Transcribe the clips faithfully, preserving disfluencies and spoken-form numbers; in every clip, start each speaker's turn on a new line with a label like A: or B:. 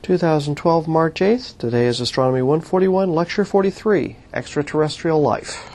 A: two thousand twelve, March eighth. Today is Astronomy one forty-one, Lecture forty-three, Extraterrestrial Life.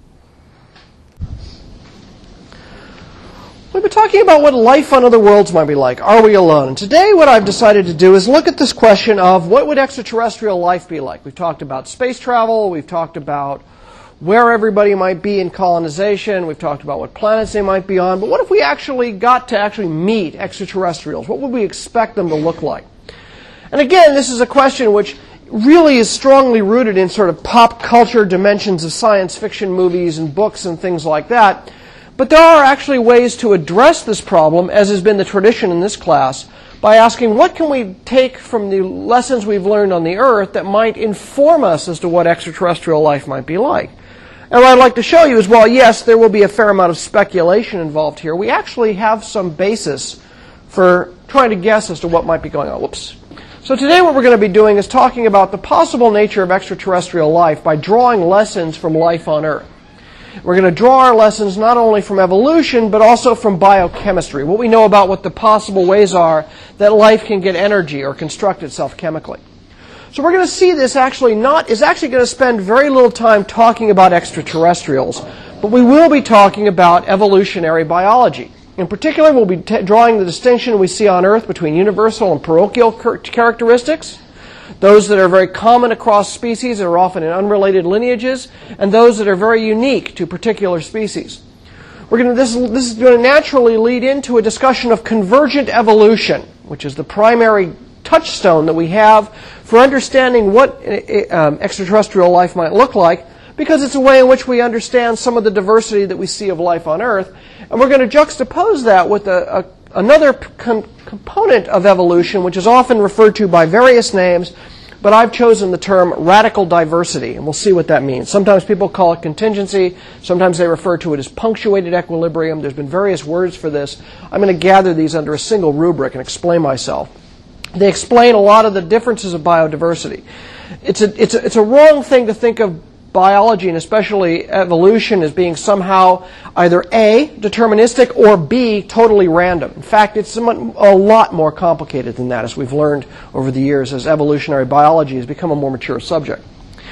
A: We've been talking about what life on other worlds might be like. Are we alone? And today what I've decided to do is look at this question of what would extraterrestrial life be like. We've talked about space travel. We've talked about where everybody might be in colonization. We've talked about what planets they might be on. But what if we actually got to actually meet extraterrestrials? What would we expect them to look like? And again, this is a question which really is strongly rooted in sort of pop culture dimensions of science fiction movies and books and things like that. But there are actually ways to address this problem, as has been the tradition in this class, by asking what can we take from the lessons we've learned on the Earth that might inform us as to what extraterrestrial life might be like. And what I'd like to show you is, well, yes, there will be a fair amount of speculation involved here. We actually have some basis for trying to guess as to what might be going on. Whoops. So today what we're going to be doing is talking about the possible nature of extraterrestrial life by drawing lessons from life on Earth. We're going to draw our lessons not only from evolution, but also from biochemistry, what we know about what the possible ways are that life can get energy or construct itself chemically. So we're going to see this actually not, is actually going to spend very little time talking about extraterrestrials, but we will be talking about evolutionary biology. In particular, we'll be t- drawing the distinction we see on Earth between universal and parochial char- characteristics, those that are very common across species that are often in unrelated lineages, and those that are very unique to particular species. We're going to, this, this is going to naturally lead into a discussion of convergent evolution, which is the primary touchstone that we have for understanding what um, extraterrestrial life might look like, because it's a way in which we understand some of the diversity that we see of life on Earth. And we're going to juxtapose that with a, a, another com- component of evolution, which is often referred to by various names, but I've chosen the term radical diversity, and we'll see what that means. Sometimes people call it contingency. Sometimes they refer to it as punctuated equilibrium. There's been various words for this. I'm going to gather these under a single rubric and explain myself. They explain a lot of the differences of biodiversity. It's a, it's a, it's a wrong thing to think of biology, and especially evolution, as being somehow either A, deterministic, or B, totally random. In fact, it's a lot more complicated than that, as we've learned over the years as evolutionary biology has become a more mature subject.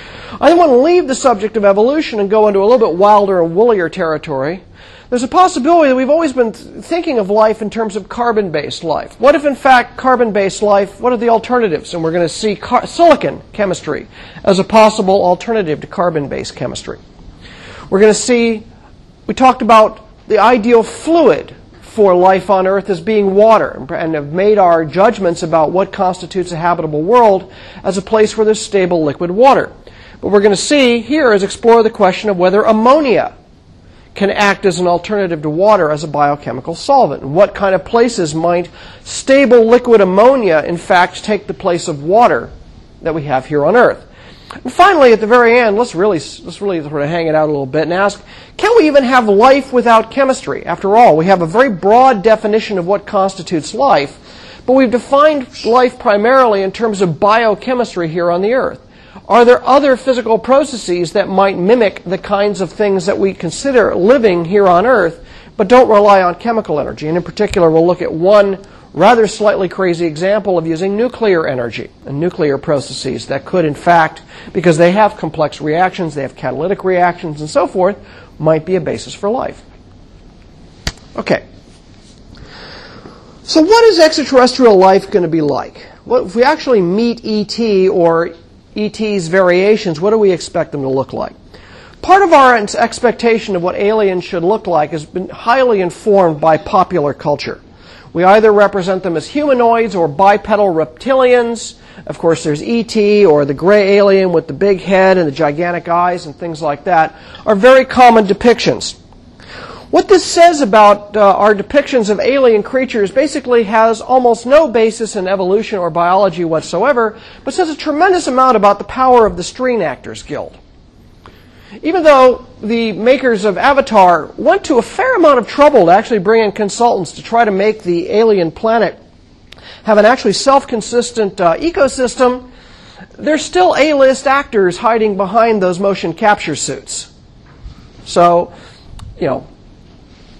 A: I want to leave the subject of evolution and go into a little bit wilder and woollier territory. There's a possibility that we've always been thinking of life in terms of carbon-based life. What if, in fact, carbon-based life, what are the alternatives? And we're going to see car- silicon chemistry as a possible alternative to carbon-based chemistry. We're going to see, we talked about the ideal fluid for life on Earth as being water, and have made our judgments about what constitutes a habitable world as a place where there's stable liquid water. What we're going to see here is explore the question of whether ammonia can act as an alternative to water as a biochemical solvent. And what kind of places might stable liquid ammonia, in fact, take the place of water that we have here on Earth? And finally, at the very end, let's really, let's really sort of hang it out a little bit and ask, can we even have life without chemistry? After all, we have a very broad definition of what constitutes life, but we've defined life primarily in terms of biochemistry here on the Earth. Are there other physical processes that might mimic the kinds of things that we consider living here on Earth, but don't rely on chemical energy? And in particular, we'll look at one rather slightly crazy example of using nuclear energy and nuclear processes that could, in fact, because they have complex reactions, they have catalytic reactions and so forth, might be a basis for life. Okay. So what is extraterrestrial life going to be like? Well, if we actually meet E T or E T's variations, what do we expect them to look like? Part of our expectation of what aliens should look like has been highly informed by popular culture. We either represent them as humanoids or bipedal reptilians. Of course, there's E T or the gray alien with the big head and the gigantic eyes and things like that are very common depictions. What this says about uh, our depictions of alien creatures basically has almost no basis in evolution or biology whatsoever, but says a tremendous amount about the power of the Screen Actors Guild. Even though the makers of Avatar went to a fair amount of trouble to actually bring in consultants to try to make the alien planet have an actually self-consistent uh, ecosystem, there's still A-list actors hiding behind those motion capture suits. So, you know,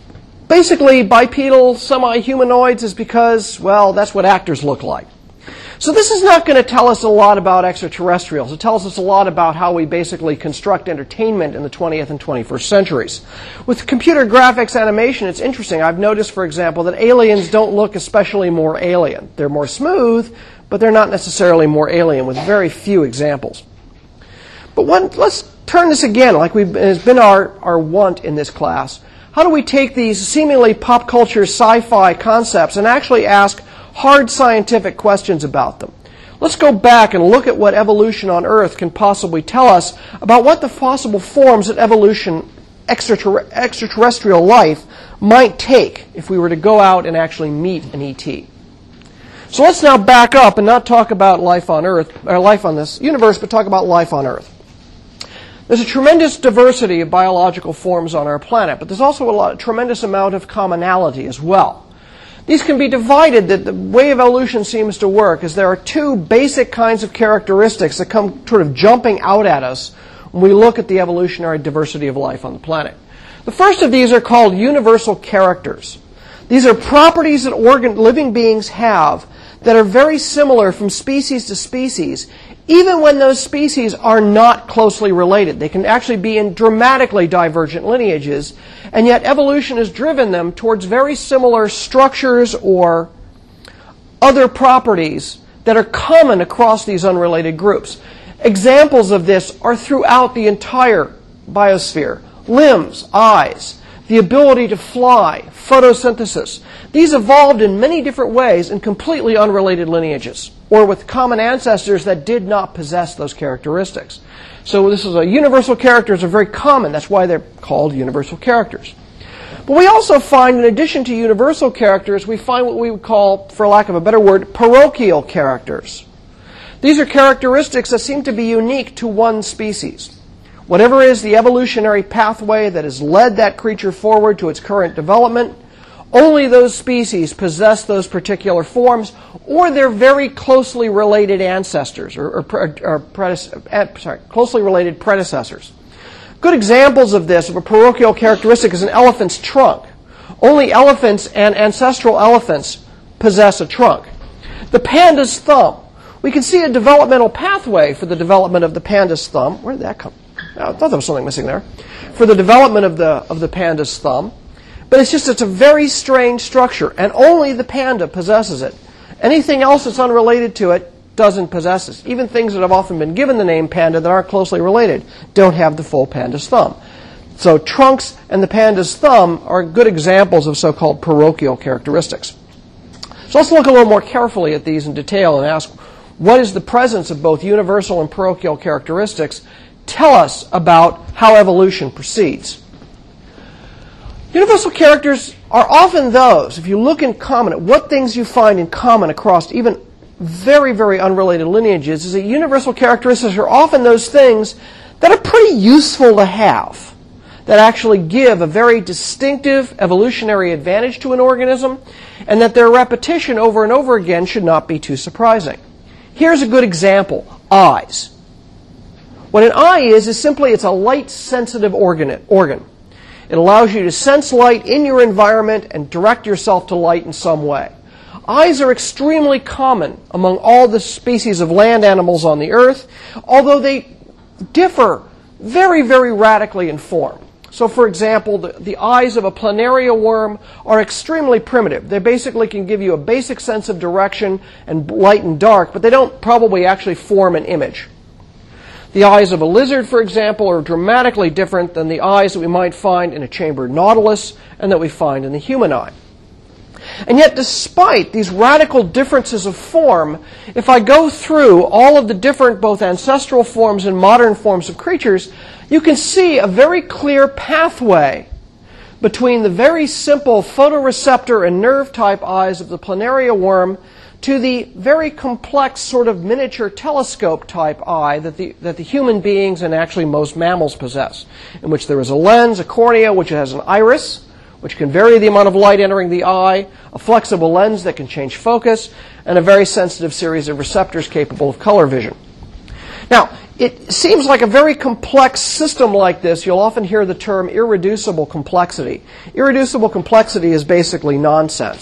A: basically, bipedal semi-humanoids is because, well, that's what actors look like. So this is not going to tell us a lot about extraterrestrials. It tells us a lot about how we basically construct entertainment in the twentieth and twenty-first centuries. With computer graphics animation, it's interesting. I've noticed, for example, that aliens don't look especially more alien. They're more smooth, but they're not necessarily more alien, with very few examples. But when, let's turn this again, like we've, has been our, our want in this class. How do we take these seemingly pop culture sci-fi concepts and actually ask hard scientific questions about them? Let's go back and look at what evolution on Earth can possibly tell us about what the possible forms that evolution, extraterre- extraterrestrial life, might take if we were to go out and actually meet an E T. So let's now back up and not talk about life on Earth, or life on this universe, but talk about life on Earth. There's a tremendous diversity of biological forms on our planet, but there's also a lot, a tremendous amount of commonality as well. These can be divided. That the way evolution seems to work is there are two basic kinds of characteristics that come sort of jumping out at us when we look at the evolutionary diversity of life on the planet. The first of these are called universal characters. These are properties that organ, living beings have that are very similar from species to species, even when those species are not closely related. They can actually be in dramatically divergent lineages, and yet evolution has driven them towards very similar structures or other properties that are common across these unrelated groups. Examples of this are throughout the entire biosphere. Limbs, eyes, the ability to fly, photosynthesis. These evolved in many different ways in completely unrelated lineages, or with common ancestors that did not possess those characteristics. So this is a universal characters are very common. That's why they're called universal characters. But we also find, in addition to universal characters, we find what we would call, for lack of a better word, parochial characters. These are characteristics that seem to be unique to one species. Whatever is the evolutionary pathway that has led that creature forward to its current development, only those species possess those particular forms, or they're very closely related ancestors, or, or, or predece- sorry, closely related predecessors. Good examples of this, of a parochial characteristic, is an elephant's trunk. Only elephants and ancestral elephants possess a trunk. The panda's thumb. We can see a developmental pathway for the development of the panda's thumb. Where did that come? Oh, I thought there was something missing there. For the development of the of the panda's thumb. But it's just, it's a very strange structure, and only the panda possesses it. Anything else that's unrelated to it doesn't possess it. Even things that have often been given the name panda that aren't closely related don't have the full panda's thumb. So trunks and the panda's thumb are good examples of so-called parochial characteristics. So let's look a little more carefully at these in detail and ask, what is the presence of both universal and parochial characteristics tell us about how evolution proceeds? Universal characters are often those, if you look in common at what things you find in common across even very, very unrelated lineages, is that universal characteristics are often those things that are pretty useful to have, that actually give a very distinctive evolutionary advantage to an organism, and that their repetition over and over again should not be too surprising. Here's a good example: eyes. What an eye is, is simply it's a light-sensitive organ. organ. It allows you to sense light in your environment and direct yourself to light in some way. Eyes are extremely common among all the species of land animals on the earth, although they differ very, very radically in form. So, for example, the, the eyes of a planaria worm are extremely primitive. They basically can give you a basic sense of direction and light and dark, but they don't probably actually form an image. The eyes of a lizard, for example, are dramatically different than the eyes that we might find in a chambered nautilus and that we find in the human eye. And yet, despite these radical differences of form, if I go through all of the different both ancestral forms and modern forms of creatures, you can see a very clear pathway between the very simple photoreceptor and nerve type eyes of the planaria worm to the very complex sort of miniature telescope type eye that the, that the human beings and actually most mammals possess, in which there is a lens, a cornea, which has an iris, which can vary the amount of light entering the eye, a flexible lens that can change focus, and a very sensitive series of receptors capable of color vision. Now, it seems like a very complex system like this. You'll often hear the term irreducible complexity. Irreducible complexity is basically nonsense.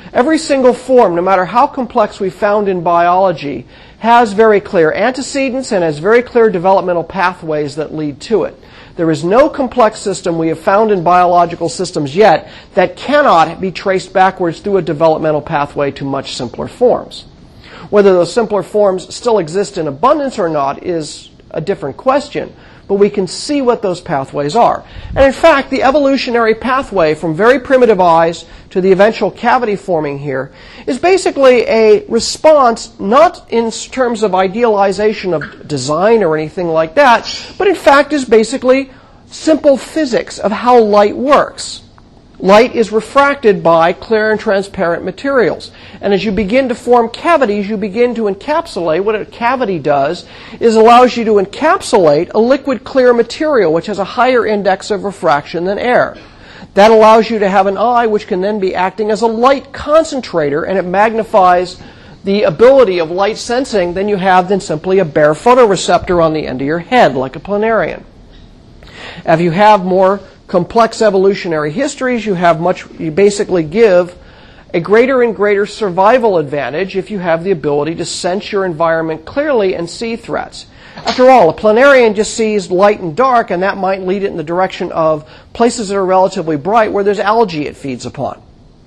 A: Every single form, no matter how complex we found in biology, has very clear antecedents and has very clear developmental pathways that lead to it. There is no complex system we have found in biological systems yet that cannot be traced backwards through a developmental pathway to much simpler forms. Whether those simpler forms still exist in abundance or not is a different question, but we can see what those pathways are. And in fact, the evolutionary pathway from very primitive eyes to the eventual cavity forming here is basically a response not in terms of idealization of design or anything like that, but in fact is basically simple physics of how light works. Light is refracted by clear and transparent materials. And as you begin to form cavities, you begin to encapsulate. What a cavity does is allows you to encapsulate a liquid clear material which has a higher index of refraction than air. That allows you to have an eye which can then be acting as a light concentrator, and it magnifies the ability of light sensing than you have than simply a bare photoreceptor on the end of your head, like a planarian. If you have more complex evolutionary histories, you have much, you basically give a greater and greater survival advantage if you have the ability to sense your environment clearly and see threats. After all, a planarian just sees light and dark, and that might lead it in the direction of places that are relatively bright where there's algae it feeds upon.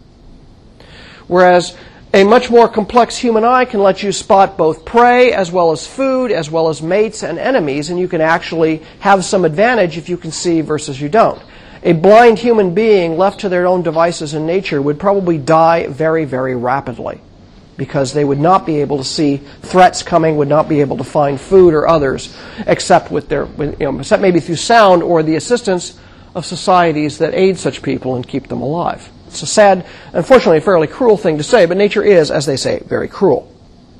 A: Whereas a much more complex human eye can let you spot both prey as well as food, as well as mates and enemies, and you can actually have some advantage if you can see versus you don't. A blind human being left to their own devices in nature would probably die very, very rapidly because they would not be able to see threats coming, would not be able to find food or others, except with their, you know, except maybe through sound or the assistance of societies that aid such people and keep them alive. It's a sad, unfortunately, a fairly cruel thing to say, but nature is, as they say, very cruel.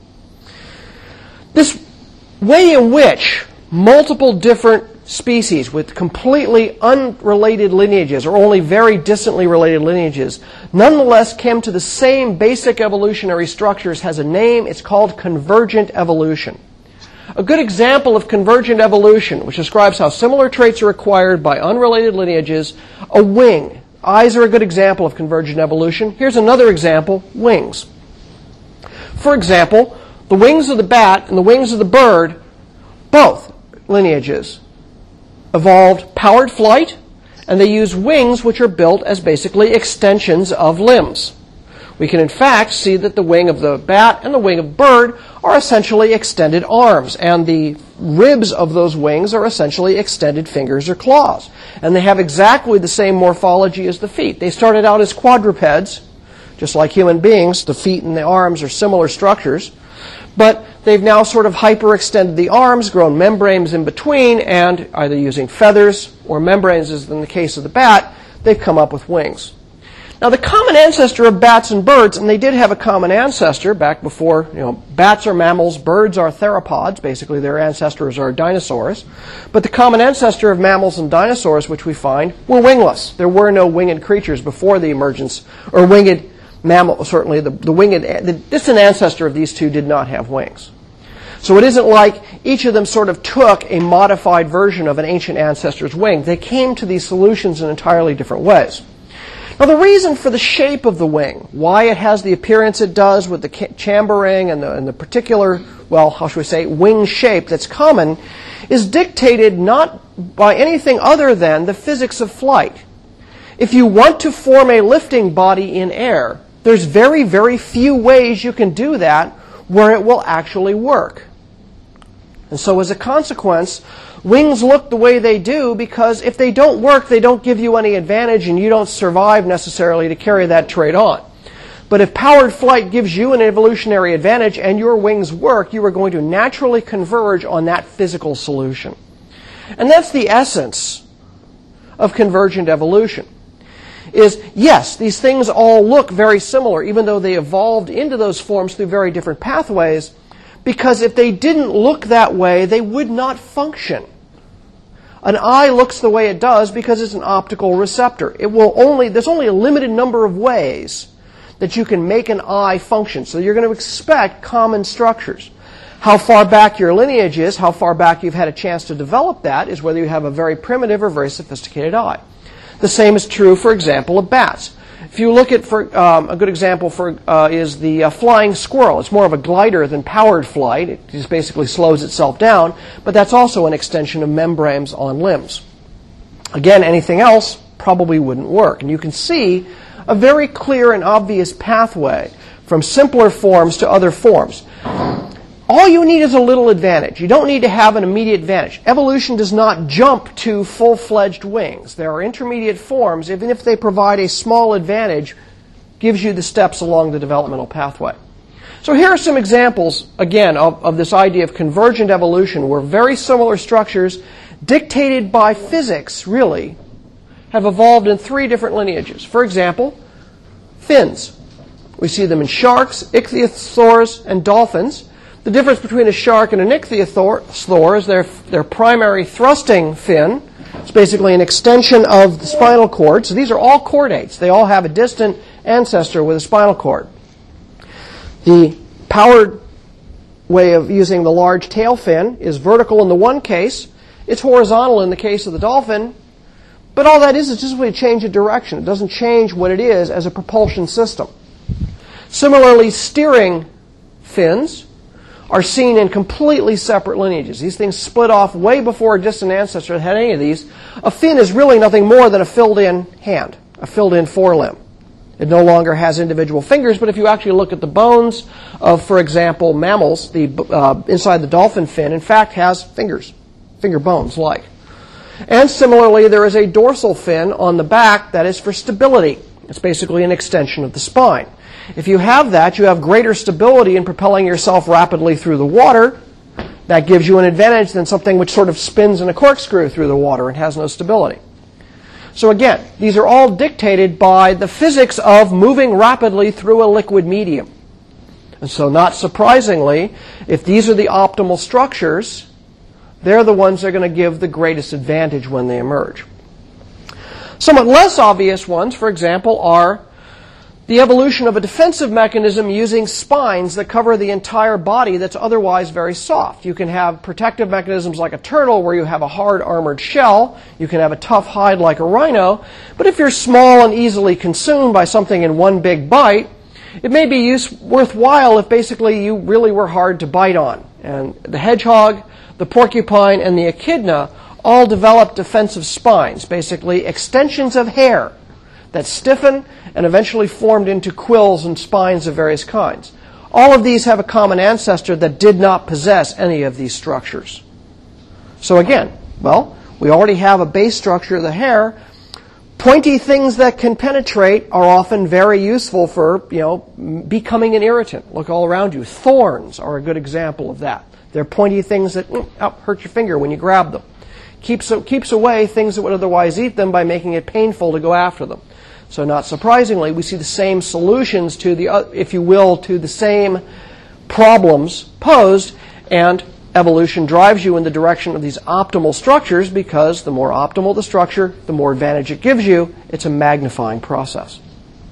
A: This way in which multiple different species with completely unrelated lineages, or only very distantly related lineages, nonetheless came to the same basic evolutionary structures has a name. It's called convergent evolution. A good example of convergent evolution, which describes how similar traits are acquired by unrelated lineages, a wing. Eyes are a good example of convergent evolution. Here's another example, wings. For example, the wings of the bat and the wings of the bird, both lineages, evolved powered flight, and they use wings which are built as basically extensions of limbs. We can in fact see that the wing of the bat and the wing of the bird are essentially extended arms, and the ribs of those wings are essentially extended fingers or claws. And they have exactly the same morphology as the feet. They started out as quadrupeds, just like human beings. The feet and the arms are similar structures. But they've now sort of hyperextended the arms, grown membranes in between, and either using feathers or membranes, as in the case of the bat, they've come up with wings. Now, the common ancestor of bats and birds, and they did have a common ancestor back before, you know, bats are mammals, birds are theropods. Basically, their ancestors are dinosaurs. But the common ancestor of mammals and dinosaurs, which we find, were wingless. There were no winged creatures before the emergence, or winged mammal, certainly the, the winged, the distant ancestor of these two did not have wings. So it isn't like each of them sort of took a modified version of an ancient ancestor's wing. They came to these solutions in entirely different ways. Now, the reason for the shape of the wing, why it has the appearance it does with the chambering and the, and the particular, well, how should we say, wing shape that's common, is dictated not by anything other than the physics of flight. If you want to form a lifting body in air, there's very, very few ways you can do that where it will actually work. And so as a consequence, wings look the way they do because if they don't work, they don't give you any advantage and you don't survive necessarily to carry that trait on. But if powered flight gives you an evolutionary advantage and your wings work, you are going to naturally converge on that physical solution. And that's the essence of convergent evolution. Is, yes, these things all look very similar, even though they evolved into those forms through very different pathways, because if they didn't look that way, they would not function. An eye looks the way it does because it's an optical receptor. It will only, there's only a limited number of ways that you can make an eye function. So you're going to expect common structures. How far back your lineage is, how far back you've had a chance to develop that, is whether you have a very primitive or very sophisticated eye. The same is true, for example, of bats. If you look at, for um, a good example for uh, is the uh, flying squirrel. It's more of a glider than powered flight. It just basically slows itself down, but that's also an extension of membranes on limbs. Again, anything else probably wouldn't work. And you can see a very clear and obvious pathway from simpler forms to other forms. All you need is a little advantage. You don't need to have an immediate advantage. Evolution does not jump to full-fledged wings. There are intermediate forms, even if they provide a small advantage, gives you the steps along the developmental pathway. So here are some examples, again, of, of this idea of convergent evolution, where very similar structures, dictated by physics, really, have evolved in three different lineages. For example, fins. We see them in sharks, ichthyosaurs, and dolphins. The difference between a shark and an ichthyosaur is their, their primary thrusting fin. It's basically an extension of the spinal cord. So these are all chordates. They all have a distant ancestor with a spinal cord. The powered way of using the large tail fin is vertical in the one case. It's horizontal in the case of the dolphin. But all that is is just a change of direction. It doesn't change what it is as a propulsion system. Similarly, steering fins are seen in completely separate lineages. These things split off way before a distant ancestor had any of these. A fin is really nothing more than a filled-in hand, a filled-in forelimb. It no longer has individual fingers, but if you actually look at the bones of, for example, mammals, the uh, inside the dolphin fin, in fact, has fingers, finger bones like. And similarly, there is a dorsal fin on the back that is for stability. It's basically an extension of the spine. If you have that, you have greater stability in propelling yourself rapidly through the water. That gives you an advantage than something which sort of spins in a corkscrew through the water and has no stability. So again, these are all dictated by the physics of moving rapidly through a liquid medium. And so not surprisingly, if these are the optimal structures, they're the ones that are going to give the greatest advantage when they emerge. Somewhat less obvious ones, for example, are the evolution of a defensive mechanism using spines that cover the entire body that's otherwise very soft. You can have protective mechanisms like a turtle where you have a hard armored shell. You can have a tough hide like a rhino. But if you're small and easily consumed by something in one big bite, it may be use, worthwhile if basically you really were hard to bite on. And the hedgehog, the porcupine, and the echidna all developed defensive spines, basically extensions of hair that stiffen and eventually formed into quills and spines of various kinds. All of these have a common ancestor that did not possess any of these structures. So again, well, we already have a base structure of the hair. Pointy things that can penetrate are often very useful for, you know, becoming an irritant. Look all around you. Thorns are a good example of that. They're pointy things that mm, oh, hurt your finger when you grab them. Keeps, keeps away things that would otherwise eat them by making it painful to go after them. So not surprisingly, we see the same solutions to the, if you will, to the same problems posed, and evolution drives you in the direction of these optimal structures because the more optimal the structure, the more advantage it gives you. It's a magnifying process.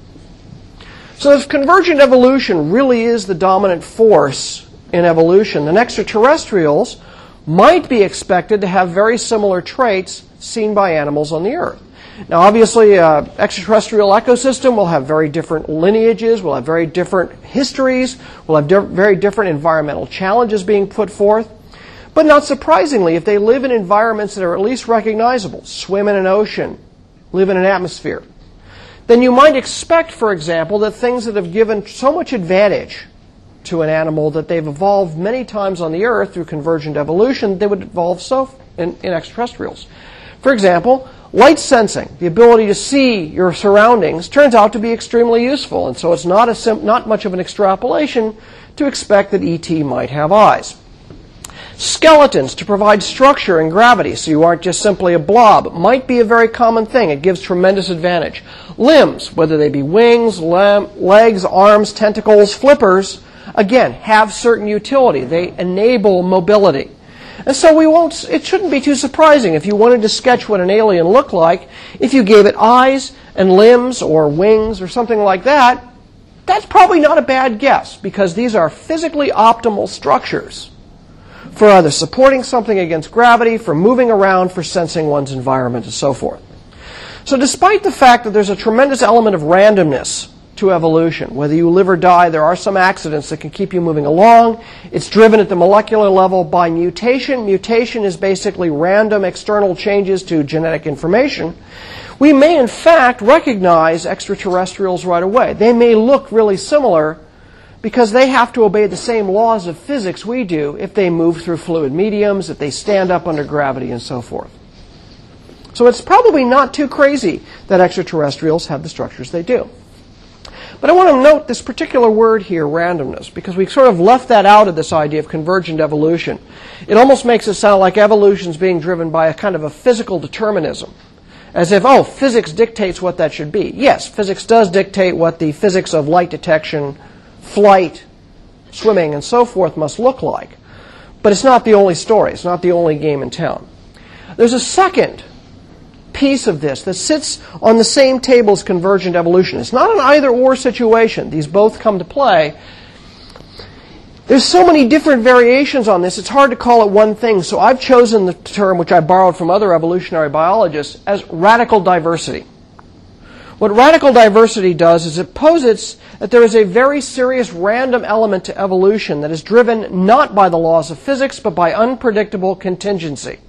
A: So if convergent evolution really is the dominant force in evolution, then extraterrestrials might be expected to have very similar traits seen by animals on the Earth. Now, obviously, uh, extraterrestrial ecosystem will have very different lineages, will have very different histories, will have di- very different environmental challenges being put forth. But not surprisingly, if they live in environments that are at least recognizable, swim in an ocean, live in an atmosphere, then you might expect, for example, that things that have given so much advantage to an animal that they've evolved many times on the Earth through convergent evolution, they would evolve so in, in extraterrestrials. For example, light sensing, the ability to see your surroundings, turns out to be extremely useful, and so it's not, a sim- not much of an extrapolation to expect that E T might have eyes. Skeletons to provide structure and gravity so you aren't just simply a blob might be a very common thing. It gives tremendous advantage. Limbs, whether they be wings, lem- legs, arms, tentacles, flippers, again, have certain utility. They enable mobility. And so we won't, it shouldn't be too surprising if you wanted to sketch what an alien looked like, if you gave it eyes and limbs or wings or something like that, that's probably not a bad guess because these are physically optimal structures for either supporting something against gravity, for moving around, for sensing one's environment, and so forth. So despite the fact that there's a tremendous element of randomness to evolution, whether you live or die, there are some accidents that can keep you moving along. It's driven at the molecular level by mutation. Mutation is basically random external changes to genetic information. We may, in fact, recognize extraterrestrials right away. They may look really similar because they have to obey the same laws of physics we do if they move through fluid mediums, if they stand up under gravity, and so forth. So it's probably not too crazy that extraterrestrials have the structures they do. But I want to note this particular word here, randomness, because we sort of left that out of this idea of convergent evolution. It almost makes it sound like evolution is being driven by a kind of a physical determinism. As if, oh, physics dictates what that should be. Yes, physics does dictate what the physics of light detection, flight, swimming, and so forth must look like. But it's not the only story. It's not the only game in town. There's a second piece of this that sits on the same table as convergent evolution. It's not an either-or situation. These both come to play. There's so many different variations on this, it's hard to call it one thing. So I've chosen the term, which I borrowed from other evolutionary biologists, as radical diversity. What radical diversity does is it posits that there is a very serious random element to evolution that is driven not by the laws of physics, but by unpredictable contingency.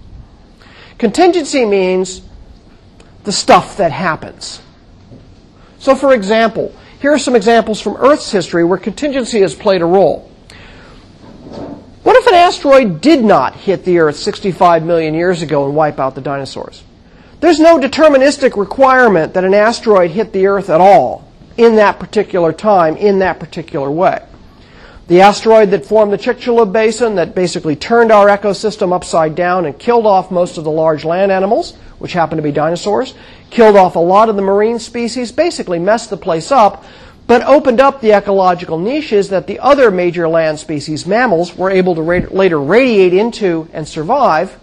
A: Contingency means the stuff that happens. So for example, here are some examples from Earth's history where contingency has played a role. What if an asteroid did not hit the Earth sixty-five million years ago and wipe out the dinosaurs? There's no deterministic requirement that an asteroid hit the Earth at all in that particular time, in that particular way. The asteroid that formed the Chicxulub Basin, that basically turned our ecosystem upside down and killed off most of the large land animals, which happen to be dinosaurs, killed off a lot of the marine species, basically messed the place up, but opened up the ecological niches that the other major land species, mammals, were able to ra- later radiate into and survive,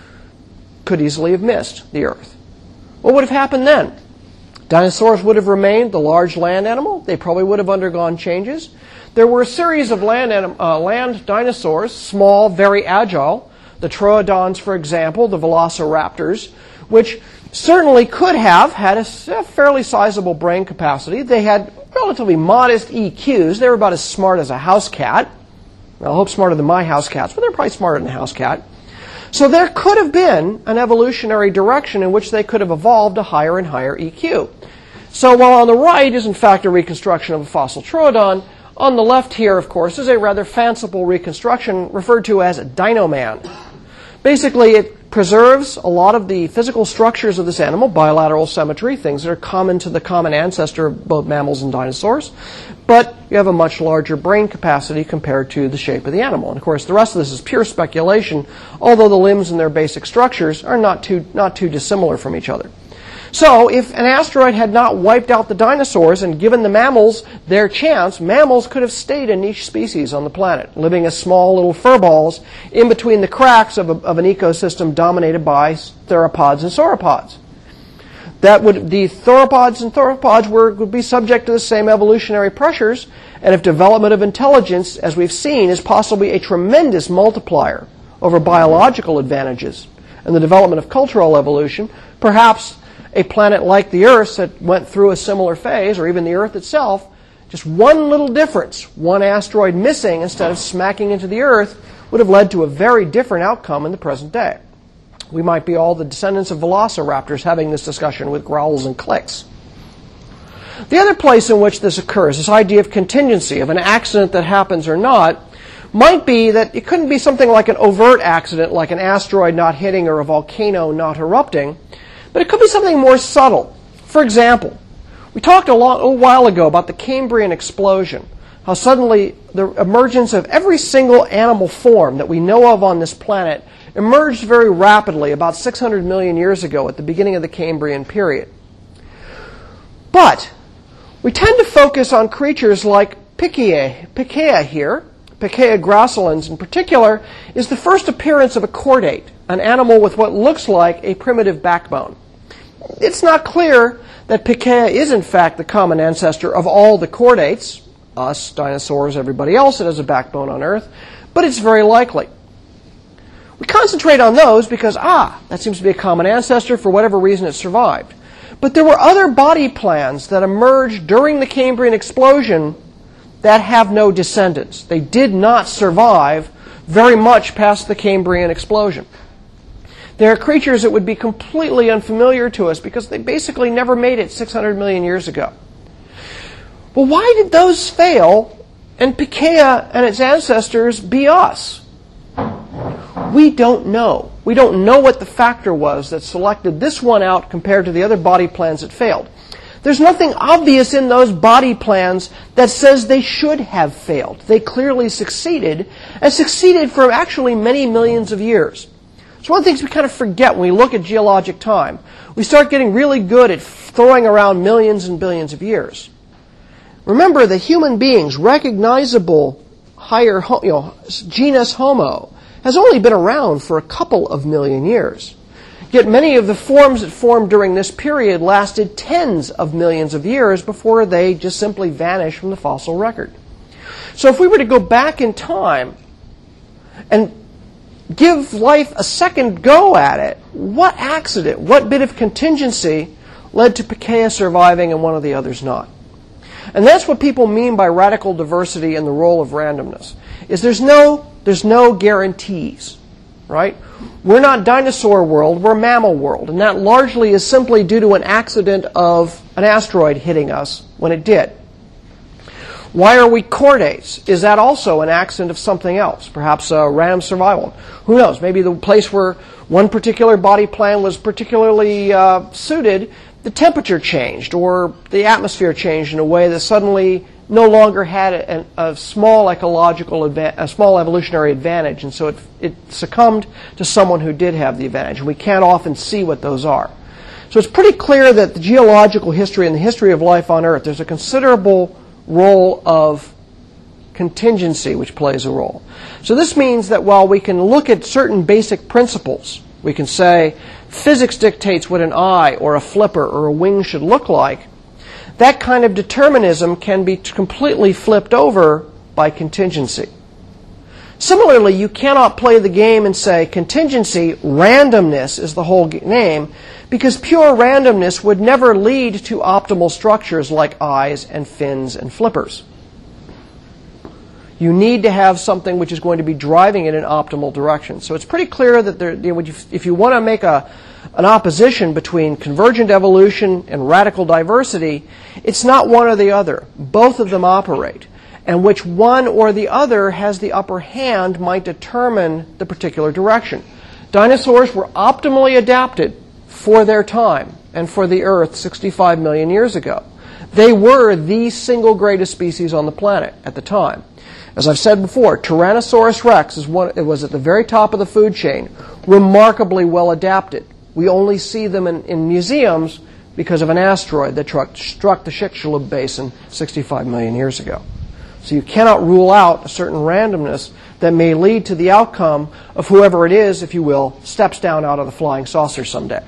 A: could easily have missed the Earth. What would have happened then? Dinosaurs would have remained the large land animal. They probably would have undergone changes. There were a series of land, anim- uh, land dinosaurs, small, very agile. The troodons, for example, the velociraptors, which certainly could have had a fairly sizable brain capacity. They had relatively modest E Qs. They were about as smart as a house cat. Well, I hope smarter than my house cats, but they're probably smarter than a house cat. So there could have been an evolutionary direction in which they could have evolved a higher and higher E Q. So while on the right is in fact a reconstruction of a fossil troodon, on the left here, of course, is a rather fanciful reconstruction referred to as Dino-Man. Basically, it preserves a lot of the physical structures of this animal, bilateral symmetry, things that are common to the common ancestor of both mammals and dinosaurs, but you have a much larger brain capacity compared to the shape of the animal. And of course, the rest of this is pure speculation, although the limbs and their basic structures are not too, not too dissimilar from each other. So if an asteroid had not wiped out the dinosaurs and given the mammals their chance, mammals could have stayed a niche species on the planet, living as small little furballs in between the cracks of, a, of an ecosystem dominated by theropods and sauropods. That would, the theropods and theropods were, would be subject to the same evolutionary pressures, and if development of intelligence, as we've seen, is possibly a tremendous multiplier over biological advantages, and the development of cultural evolution, perhaps a planet like the Earth that went through a similar phase, or even the Earth itself, just one little difference, one asteroid missing instead of smacking into the Earth, would have led to a very different outcome in the present day. We might be all the descendants of velociraptors having this discussion with growls and clicks. The other place in which this occurs, this idea of contingency, of an accident that happens or not, might be that it couldn't be something like an overt accident, like an asteroid not hitting or a volcano not erupting, but it could be something more subtle. For example, we talked a, long, a while ago about the Cambrian explosion, how suddenly the emergence of every single animal form that we know of on this planet emerged very rapidly about six hundred million years ago at the beginning of the Cambrian period. But we tend to focus on creatures like Pichia, Pichia here. Pichia gracilens in particular is the first appearance of a chordate, an animal with what looks like a primitive backbone. It's not clear that Pichia is in fact the common ancestor of all the chordates, us, dinosaurs, everybody else that has a backbone on Earth, but it's very likely. We concentrate on those because, ah, that seems to be a common ancestor, for whatever reason it survived. But there were other body plans that emerged during the Cambrian explosion that have no descendants. They did not survive very much past the Cambrian explosion. They are creatures that would be completely unfamiliar to us because they basically never made it six hundred million years ago. Well, why did those fail and Pikaia and its ancestors be us? We don't know. We don't know what the factor was that selected this one out compared to the other body plans that failed. There's nothing obvious in those body plans that says they should have failed. They clearly succeeded, and succeeded for actually many millions of years. It's one of the things we kind of forget when we look at geologic time. We start getting really good at throwing around millions and billions of years. Remember that human beings, recognizable higher, you know, genus Homo, has only been around for a couple of million years. Yet many of the forms that formed during this period lasted tens of millions of years before they just simply vanished from the fossil record. So if we were to go back in time and give life a second go at it, what accident, what bit of contingency led to Pikaia surviving and one of the others not? And that's what people mean by radical diversity and the role of randomness, is there's no, there's no guarantees, right? We're not dinosaur world, we're mammal world, and that largely is simply due to an accident of an asteroid hitting us when it did. Why are we chordates? Is that also an accident of something else? Perhaps uh, random survival. Who knows? Maybe the place where one particular body plan was particularly uh, suited, the temperature changed or the atmosphere changed in a way that suddenly no longer had a, a small ecological, adva- a small evolutionary advantage, and so it, it succumbed to someone who did have the advantage. And we can't often see what those are. So it's pretty clear that the geological history and the history of life on Earth, there's a considerable role of contingency which plays a role. So this means that while we can look at certain basic principles, we can say physics dictates what an eye or a flipper or a wing should look like, that kind of determinism can be completely flipped over by contingency. Similarly, you cannot play the game and say contingency, randomness is the whole name, because pure randomness would never lead to optimal structures like eyes and fins and flippers. You need to have something which is going to be driving it in an optimal direction. So it's pretty clear that there, you know, if you want to make a, an opposition between convergent evolution and radical diversity, it's not one or the other. Both of them operate. And which one or the other has the upper hand might determine the particular direction. Dinosaurs were optimally adapted for their time and for the Earth sixty-five million years ago. They were the single greatest species on the planet at the time. As I've said before, Tyrannosaurus rex is one, it was at the very top of the food chain, remarkably well adapted. We only see them in, in museums because of an asteroid that struck, struck the Chicxulub Basin sixty-five million years ago. So you cannot rule out a certain randomness that may lead to the outcome of whoever it is, if you will, steps down out of the flying saucer someday.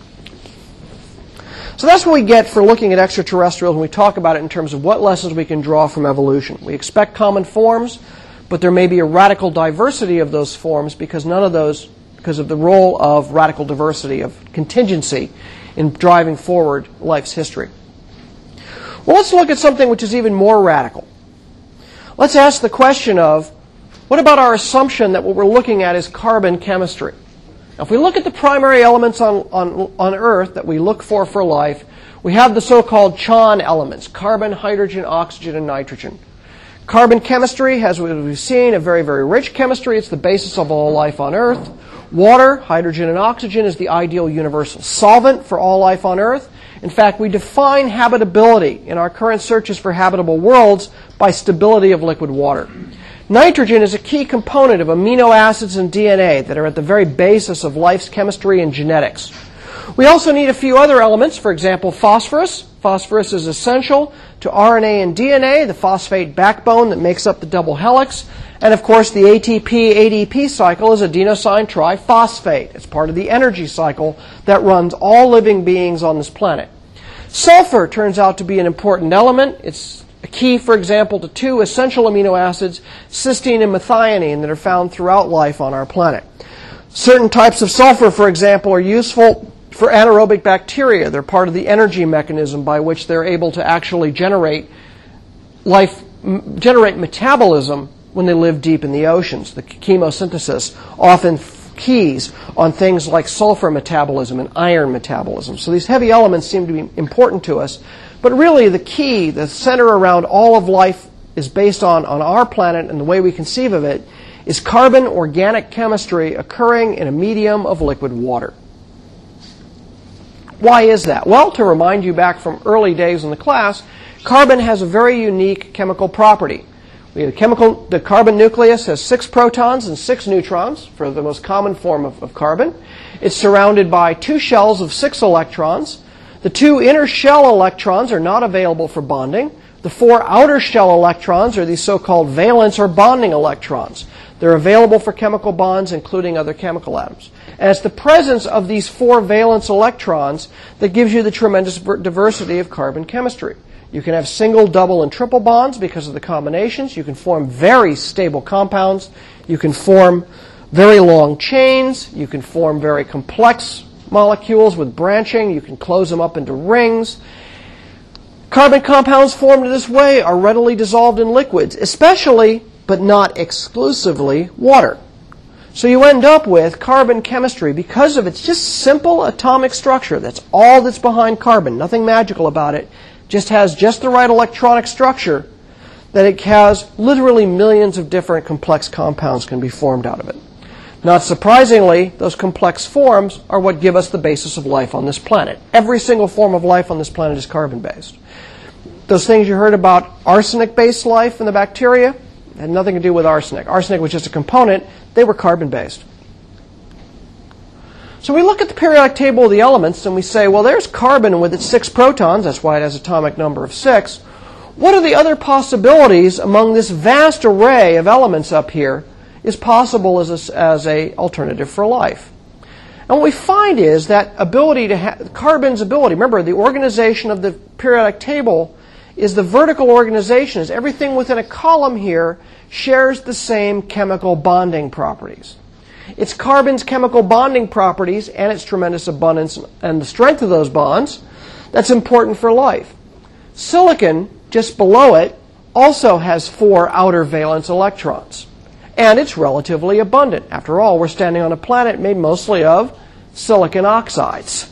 A: So that's what we get for looking at extraterrestrials when we talk about it in terms of what lessons we can draw from evolution. We expect common forms, but there may be a radical diversity of those forms because none of those, because of the role of radical diversity, of contingency in driving forward life's history. Well, let's look at something which is even more radical. Let's ask the question of, what about our assumption that what we're looking at is carbon chemistry? Now, if we look at the primary elements on, on, on Earth that we look for for life, we have the so-called C H O N elements, carbon, hydrogen, oxygen, and nitrogen. Carbon chemistry has, as we've seen, a very, very rich chemistry. It's the basis of all life on Earth. Water, hydrogen, and oxygen is the ideal universal solvent for all life on Earth. In fact, we define habitability in our current searches for habitable worlds by stability of liquid water. Nitrogen is a key component of amino acids and D N A that are at the very basis of life's chemistry and genetics. We also need a few other elements, for example, phosphorus. Phosphorus is essential to R N A and D N A, the phosphate backbone that makes up the double helix. And of course, the A T P A D P cycle is adenosine triphosphate. It's part of the energy cycle that runs all living beings on this planet. Sulfur turns out to be an important element. It's a key, for example, to two essential amino acids, cysteine and methionine, that are found throughout life on our planet. Certain types of sulfur, for example, are useful For anaerobic bacteria, they're part of the energy mechanism by which they're able to actually generate life, m- generate metabolism when they live deep in the oceans. The chemosynthesis often keys on things like sulfur metabolism and iron metabolism. So these heavy elements seem to be important to us. But really the key, the center around all of life is based on, on our planet and the way we conceive of it, is carbon organic chemistry occurring in a medium of liquid water. Why is that? Well, to remind you back from early days in the class, carbon has a very unique chemical property. We have chemical, the carbon nucleus has six protons and six neutrons for the most common form of, of carbon. It's surrounded by two shells of six electrons. The two inner shell electrons are not available for bonding. The four outer shell electrons are these so-called valence or bonding electrons. They're available for chemical bonds, including other chemical atoms. And it's the presence of these four valence electrons that gives you the tremendous diversity of carbon chemistry. You can have single, double, and triple bonds because of the combinations. You can form very stable compounds. You can form very long chains. You can form very complex molecules with branching. You can close them up into rings. Carbon compounds formed this way are readily dissolved in liquids, especially, but not exclusively, water. So you end up with carbon chemistry because of its just simple atomic structure. That's all that's behind carbon. Nothing magical about it. Just has just the right electronic structure that it has literally millions of different complex compounds can be formed out of it. Not surprisingly, those complex forms are what give us the basis of life on this planet. Every single form of life on this planet is carbon-based. Those things you heard about arsenic-based life in the bacteria had nothing to do with arsenic. Arsenic was just a component. They were carbon-based. So we look at the periodic table of the elements and we say, well, there's carbon with its six protons. That's why it has an atomic number of six. What are the other possibilities among this vast array of elements up here is possible as a, as a alternative for life? And what we find is that ability to have carbon's ability. Remember, the organization of the periodic table is the vertical organization. Is everything within a column here shares the same chemical bonding properties. It's carbon's chemical bonding properties and its tremendous abundance and the strength of those bonds that's important for life. Silicon, just below it, also has four outer valence electrons. And it's relatively abundant. After all, we're standing on a planet made mostly of silicon oxides.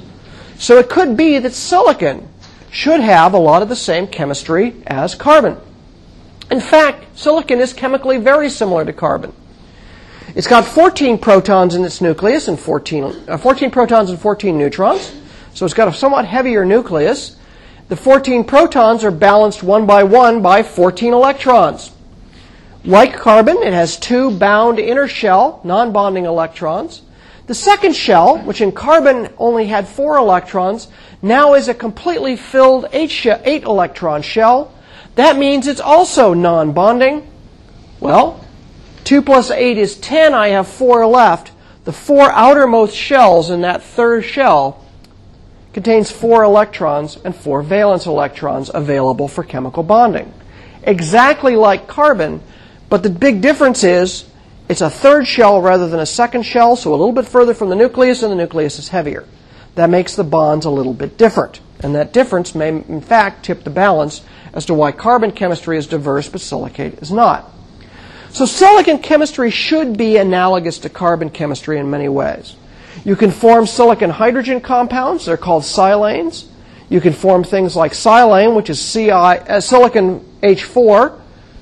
A: So it could be that silicon should have a lot of the same chemistry as carbon. In fact, silicon is chemically very similar to carbon. It's got fourteen protons in its nucleus and fourteen, uh, fourteen protons and fourteen neutrons. So it's got a somewhat heavier nucleus. The fourteen protons are balanced one by one by fourteen electrons. Like carbon, it has two bound inner shell, non-bonding electrons. The second shell, which in carbon only had four electrons, now is a completely filled eight, she- eight electron shell. That means it's also non-bonding. Well, two plus eight is ten. I have four left. The four outermost shells in that third shell contains four electrons and four valence electrons available for chemical bonding. Exactly like carbon, but the big difference is it's a third shell rather than a second shell, so a little bit further from the nucleus, and the nucleus is heavier. That makes the bonds a little bit different. And that difference may, in fact, tip the balance as to why carbon chemistry is diverse but silicate is not. So silicon chemistry should be analogous to carbon chemistry in many ways. You can form silicon hydrogen compounds. They're called silanes. You can form things like silane, which is C I, uh, silicon H four.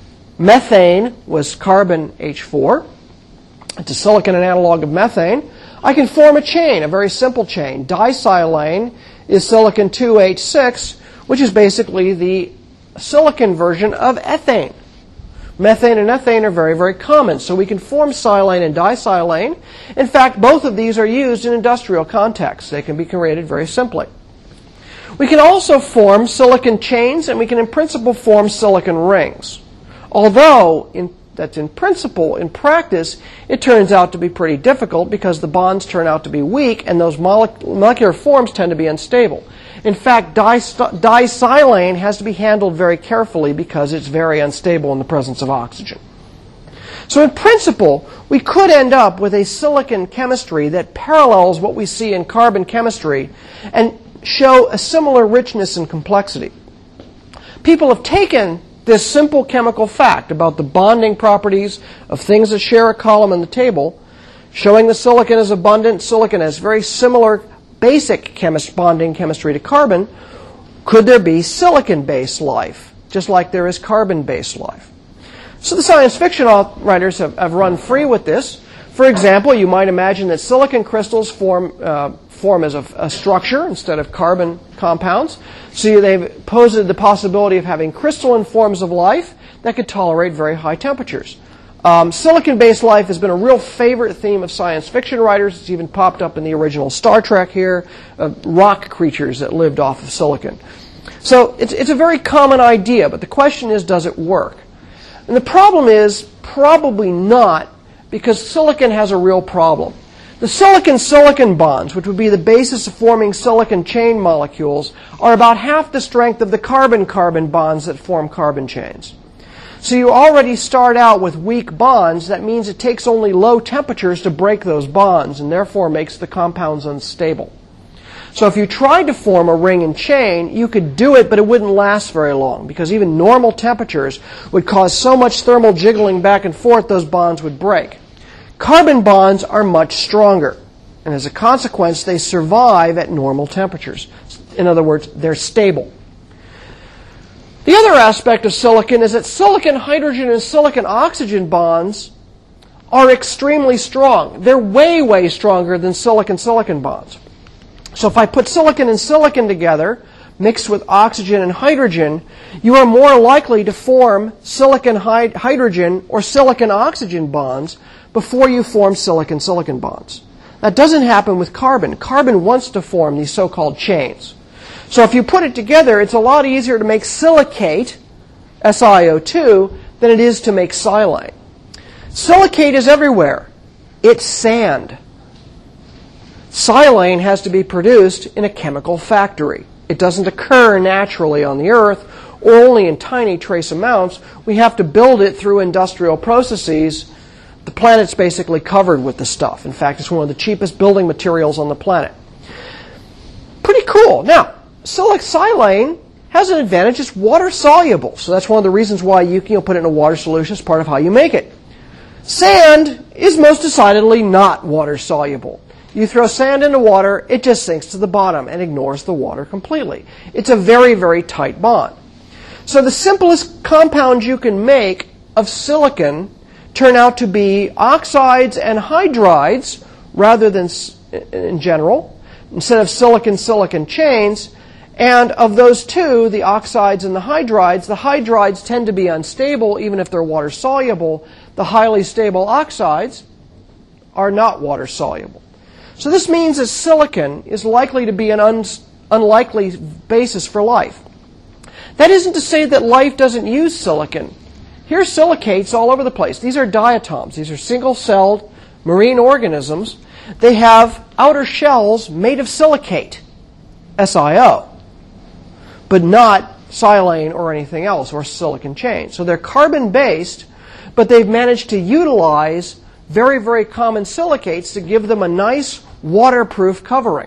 A: Methane was carbon H four. It's a silicon an analog of methane. I can form a chain, a very simple chain. Disilane is silicon two H six, which is basically the silicon version of ethane. Methane and ethane are very, very common, so we can form silane and disilane. In fact, both of these are used in industrial contexts. They can be created very simply. We can also form silicon chains, and we can in principle form silicon rings. Although, in, that's in principle, in practice, it turns out to be pretty difficult because the bonds turn out to be weak and those molecular forms tend to be unstable. In fact, disilane has to be handled very carefully because it's very unstable in the presence of oxygen. So in principle, we could end up with a silicon chemistry that parallels what we see in carbon chemistry and show a similar richness and complexity. People have taken this simple chemical fact about the bonding properties of things that share a column in the table, showing the silicon is abundant, silicon has very similar basic chemist bonding chemistry to carbon. Could there be silicon-based life, just like there is carbon-based life? So the science fiction writers have, have run free with this. For example, you might imagine that silicon crystals form uh, form as a, a structure instead of carbon compounds. So they've posed the possibility of having crystalline forms of life that could tolerate very high temperatures. Um, silicon-based life has been a real favorite theme of science fiction writers. It's even popped up in the original Star Trek here, uh, rock creatures that lived off of silicon. So it's, it's a very common idea, but the question is, does it work? And the problem is probably not, because silicon has a real problem. The silicon-silicon bonds, which would be the basis of forming silicon chain molecules, are about half the strength of the carbon-carbon bonds that form carbon chains. So you already start out with weak bonds. That means it takes only low temperatures to break those bonds, and therefore makes the compounds unstable. So if you tried to form a ring and chain, you could do it, but it wouldn't last very long, because even normal temperatures would cause so much thermal jiggling back and forth, those bonds would break. Carbon bonds are much stronger, and as a consequence, they survive at normal temperatures. In other words, they're stable. The other aspect of silicon is that silicon hydrogen and silicon oxygen bonds are extremely strong. They're way, way stronger than silicon-silicon bonds. So if I put silicon and silicon together, mixed with oxygen and hydrogen, you are more likely to form silicon-hydrogen or silicon-oxygen bonds before you form silicon-silicon bonds. That doesn't happen with carbon. Carbon wants to form these so-called chains. So if you put it together, it's a lot easier to make silicate, S i O two, than it is to make silane. Silicate is everywhere. It's sand. Silane has to be produced in a chemical factory. It doesn't occur naturally on the Earth, or only in tiny trace amounts. We have to build it through industrial processes. The planet's basically covered with the stuff. In fact, it's one of the cheapest building materials on the planet. Pretty cool. Now, silane has an advantage. It's water soluble. So that's one of the reasons why you can put it in a water solution as part of how you make it. Sand is most decidedly not water soluble. You throw sand into water, it just sinks to the bottom and ignores the water completely. It's a very, very tight bond. So the simplest compounds you can make of silicon turn out to be oxides and hydrides rather than, in general, instead of silicon-silicon chains. And of those two, the oxides and the hydrides, the hydrides tend to be unstable even if they're water soluble. The highly stable oxides are not water soluble. So this means that silicon is likely to be an un unlikely basis for life. That isn't to say that life doesn't use silicon. Here's silicates all over the place. These are diatoms. These are single-celled marine organisms. They have outer shells made of silicate, S i O, but not silane or anything else, or silicon chain. So they're carbon-based, but they've managed to utilize very, very common silicates to give them a nice waterproof covering.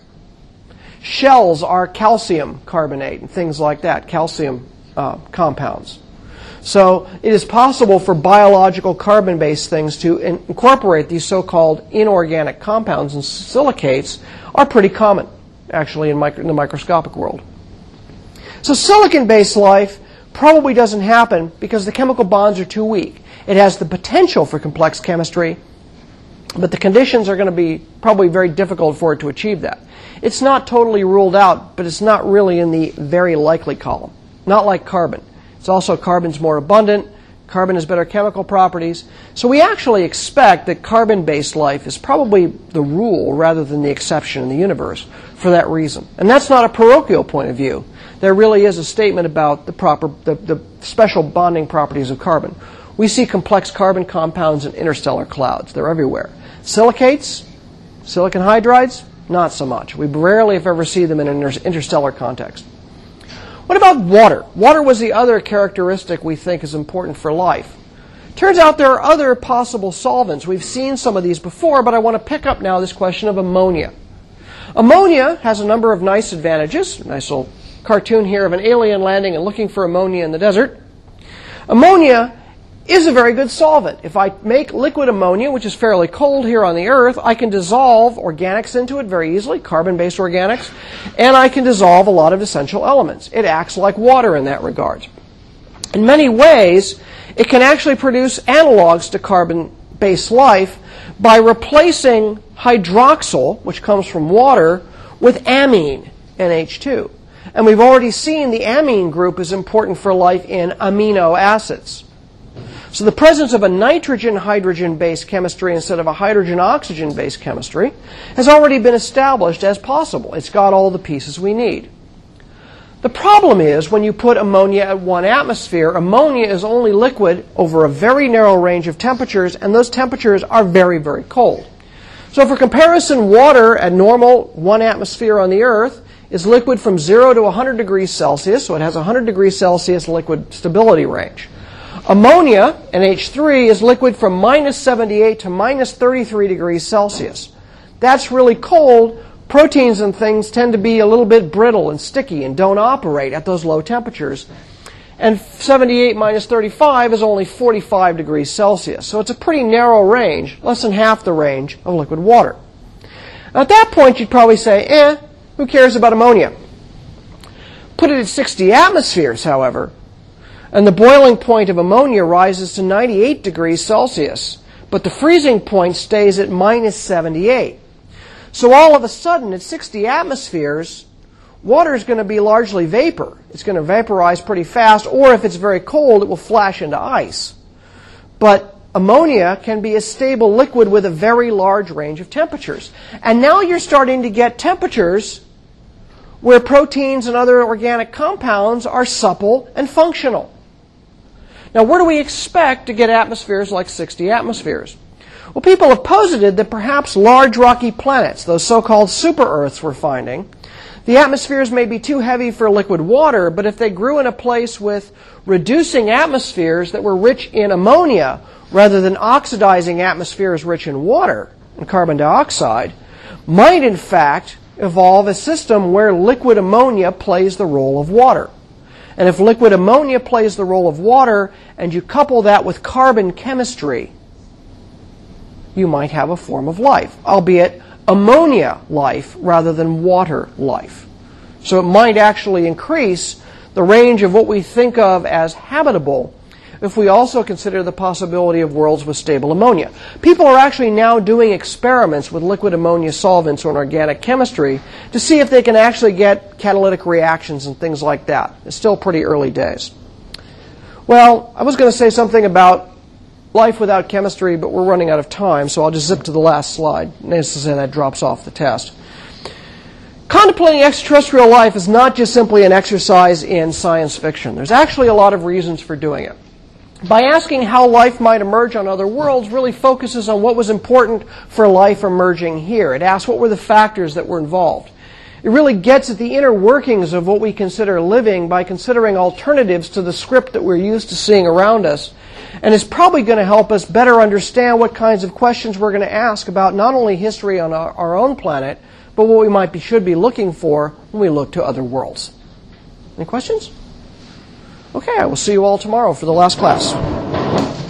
A: Shells are calcium carbonate and things like that, calcium uh, compounds. So it is possible for biological carbon-based things to in incorporate these so-called inorganic compounds, and silicates are pretty common, actually, in, micro in the microscopic world. So silicon-based life probably doesn't happen because the chemical bonds are too weak. It has the potential for complex chemistry, but the conditions are going to be probably very difficult for it to achieve that. It's not totally ruled out, but it's not really in the very likely column. Not like carbon. It's also carbon's more abundant. Carbon has better chemical properties. So we actually expect that carbon-based life is probably the rule rather than the exception in the universe for that reason. And that's not a parochial point of view. There really is a statement about the proper, the, the special bonding properties of carbon. We see complex carbon compounds in interstellar clouds. They're everywhere. Silicates, silicon hydrides, not so much. We rarely, if ever, see them in an interstellar context. What about water? Water was the other characteristic we think is important for life. Turns out there are other possible solvents. We've seen some of these before, but I want to pick up now this question of ammonia. Ammonia has a number of nice advantages. Nice little cartoon here of an alien landing and looking for ammonia in the desert. Ammonia is a very good solvent. If I make liquid ammonia, which is fairly cold here on the Earth, I can dissolve organics into it very easily, carbon-based organics, and I can dissolve a lot of essential elements. It acts like water in that regard. In many ways, it can actually produce analogs to carbon-based life by replacing hydroxyl, which comes from water, with amine, N H two. And we've already seen the amine group is important for life in amino acids. So the presence of a nitrogen-hydrogen-based chemistry instead of a hydrogen-oxygen-based chemistry has already been established as possible. It's got all the pieces we need. The problem is when you put ammonia at one atmosphere, ammonia is only liquid over a very narrow range of temperatures, and those temperatures are very, very cold. So for comparison, water at normal one atmosphere on the Earth is liquid from zero to one hundred degrees Celsius, so it has a one hundred degrees Celsius liquid stability range. Ammonia, N H three, is liquid from minus seventy-eight to minus thirty-three degrees Celsius. That's really cold. Proteins and things tend to be a little bit brittle and sticky and don't operate at those low temperatures. And seventy-eight minus thirty-five is only forty-five degrees Celsius. So it's a pretty narrow range, less than half the range of liquid water. Now at that point, you'd probably say, eh, who cares about ammonia? Put it at sixty atmospheres, however, and the boiling point of ammonia rises to ninety-eight degrees Celsius, but the freezing point stays at minus seventy-eight. So all of a sudden, at sixty atmospheres, water is going to be largely vapor. It's going to vaporize pretty fast, or if it's very cold, it will flash into ice. But ammonia can be a stable liquid with a very large range of temperatures. And now you're starting to get temperatures where proteins and other organic compounds are supple and functional. Now, where do we expect to get atmospheres like sixty atmospheres? Well, people have posited that perhaps large rocky planets, those so-called super-Earths we're finding, the atmospheres may be too heavy for liquid water, but if they grew in a place with reducing atmospheres that were rich in ammonia rather than oxidizing atmospheres rich in water and carbon dioxide, might in fact evolve a system where liquid ammonia plays the role of water. And if liquid ammonia plays the role of water and you couple that with carbon chemistry, you might have a form of life, albeit ammonia life rather than water life. So it might actually increase the range of what we think of as habitable if we also consider the possibility of worlds with stable ammonia. People are actually now doing experiments with liquid ammonia solvents or organic chemistry to see if they can actually get catalytic reactions and things like that. It's still pretty early days. Well, I was going to say something about life without chemistry, but we're running out of time, so I'll just zip to the last slide. Needless to say, that drops off the test. Contemplating extraterrestrial life is not just simply an exercise in science fiction. There's actually a lot of reasons for doing it. By asking how life might emerge on other worlds really focuses on what was important for life emerging here. It asks what were the factors that were involved. It really gets at the inner workings of what we consider living by considering alternatives to the script that we're used to seeing around us. And it's probably going to help us better understand what kinds of questions we're going to ask about not only history on our, our own planet, but what we might be, should be looking for when we look to other worlds. Any questions? Okay, I will see you all tomorrow for the last class.